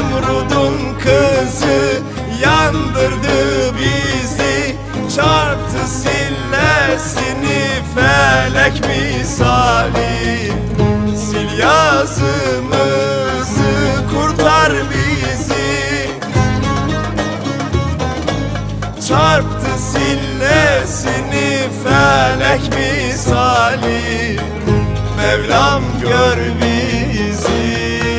Nemrud'un kızı yandırdı bizi, çarptı sillesini felek misali. Sil yazımızı, kurtar bizi, çarptı sillesini felek misali. Mevlam gör bizi.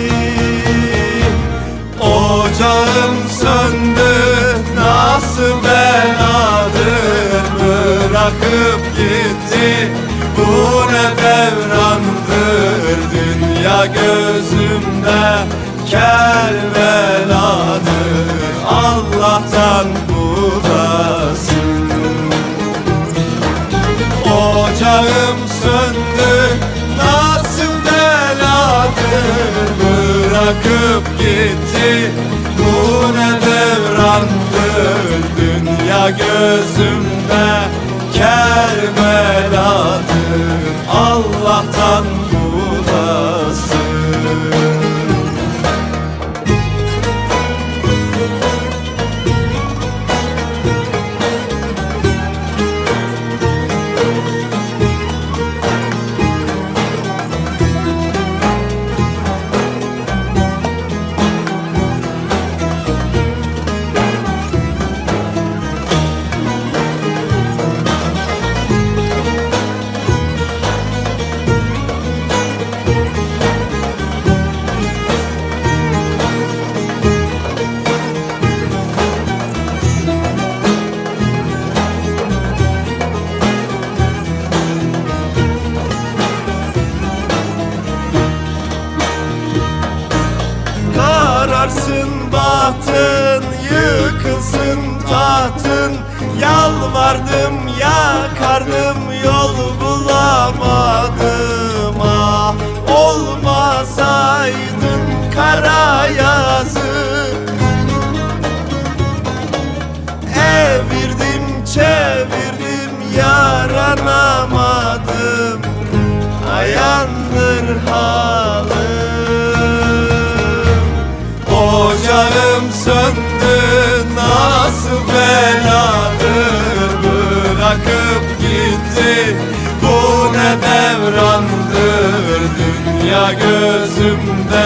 Ocağım söndü, nasıl beladır, bırakıp gitti. Bu ne devrandır, dünya gözümde Kerbeladır. Allah'tan bulasın. Ocağım söndü, nasıl beladır, bırakıp gitti. Bu ne devrandır, dünya gözümde Kerbeladır. Allah'tan bulasın. Kararsın bahtın, yıkılsın tahtın. Yalvardım yakardım, yol bulamadım. Ah olmasaydın kara yazı, evirdim çevirdim yaranamadım. Ayandır halim. Ocağım söndü, nasıl beladır, bırakıp gitti. Bu ne devrandır, dünya gözümde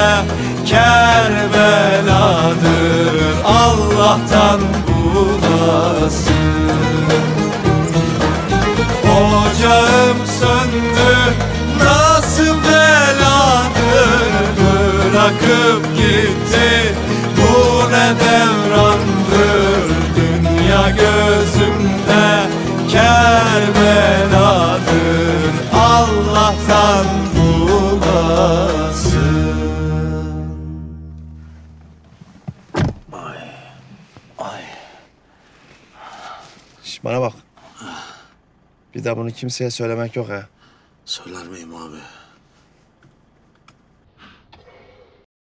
Kerbeladır. Allah'tan bulasın. Ocağım söndü, nasıl beladır, bırakıp gitti. Bu ne devrandır, dünya gözümde Kerbeladır. Allah'tan bulasın. Ay, ay. Şş, bana bak. Bir daha bunu kimseye söylemek yok ha. Söyler miyim abi?